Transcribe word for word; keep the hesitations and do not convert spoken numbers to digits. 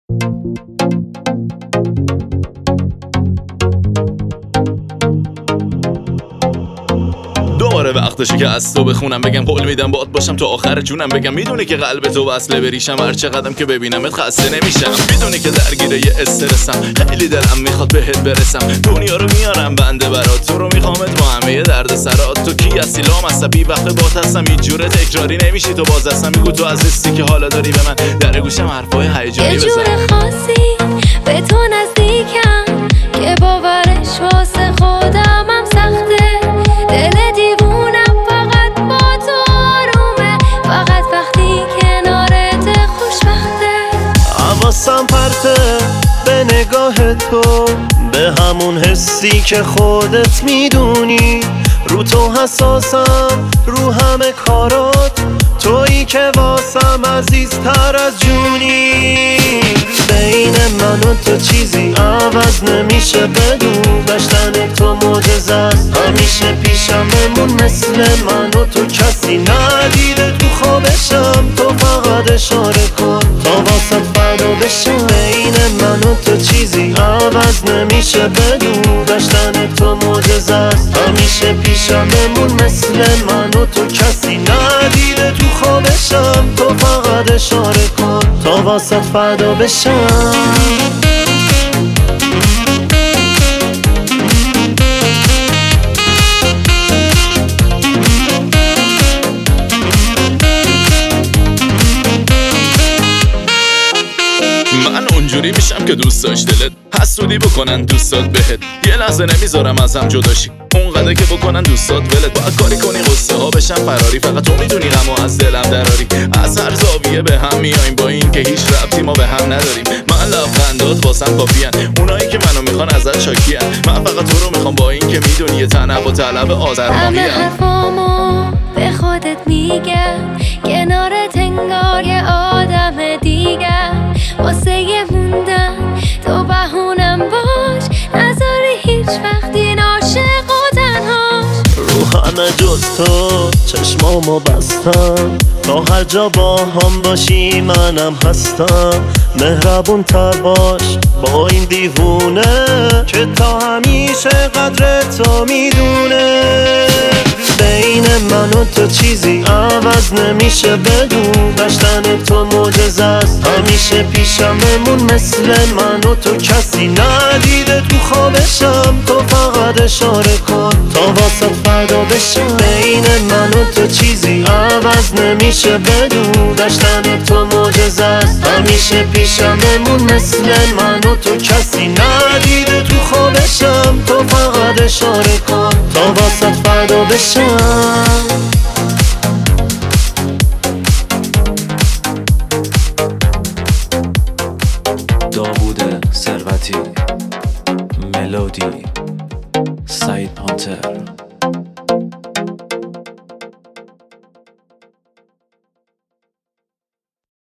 دوباره وقتشه که از تو بخونم، بگم قول میدم باد باشم تا آخر جونم، بگم میدونی که قلب تو وصله بریشم، هر چقدرم که ببینمت خسته نمیشم، میدونی که درگیر یه استرسم، خیلی دلم میخواد بهت برسم، دنیا رو میارم بنده برات، تو رو میخوامت با همه درد سرات، تو کی هستی لامصبی وقت بات هستم، هیچ جوره تکراری نمیشی تو باز هستم، میگو تو از حسی که حالا داری به من در گوشم حرفای هیجانی بزن، یه جور خاصی به تو نزدیکم که باورش واسه خودمم سخته، دل دیوونم فقط با تو آرومه، فقط وقتی کنارت خوشبخته. حواسم پرته به نگاه تو، به همون حسی که خودت میدونی، رو تو حساسم رو همه کارات، تویی که واسم عزیزتر از جونی، بین من و تو چیزی عوض نمیشه، بدون داشتن تو معجزه است، همیشه پیشم بمون مثل من و تو کسی ندیده تو خوابشم، تو فقط اشاره کن تا واسط فدا بشم، بین من و تو چیزی عوض نمیشه، بدون داشتن تو معجزه است، همیشه پیشم بمون مثل من و تو کسی ندیده تو خوابشم، تو فقط اشاره کن تا واسط فدا بشم. من اونجوری میشم که دوست داشت دلت حسودی بکنن دوستات بهت، یه لحظه نمیذارم از هم جداشی، اونقدر که بکنن دوستات ولت، باید کاری کنی قصه ها بشن فراری، فقط تو میدونی غمو از دلم دراری، از هر زاویه به هم میایم با این که هیچ ربطی ما به هم نداریم، من لبخندات واسم کافیان، اونایی که منو میخوان ازت شاکیان، من فقط تو رو میخوام با این که میدونی یه طنب و طلب آذرماهی همه حرفامو به خودت میگم، کنارت انگار یه آدم دیگر، واسه یه موندن تو بهونم باش، نذاری هیچ وقتی عاشق و تنهاش، رو همه جز تو چشمامو بستم، تا هر جا با هم باشی منم هستم، مهربون تر باش با این دیوونه که تا همیشه قدر تو میدونه، بین من و تو چیزی عوض نمیشه، بدون داشتن تو معجزه است، همیشه پیشم بمون مثل من و تو کسی ندیده تو خوابشم، تو فقط اشاره کن تا واسط فدا بشم، بین من و تو چیزی عوض نمیشه، بدون داشتن تو معجزه است، همیشه پیشم بمون مثل من و تو کسی ندیده تو خوابشم، تو فقط اشاره کن تا واسط فدا بشم. داوود ثروتی، ملودی، سعید پانتر.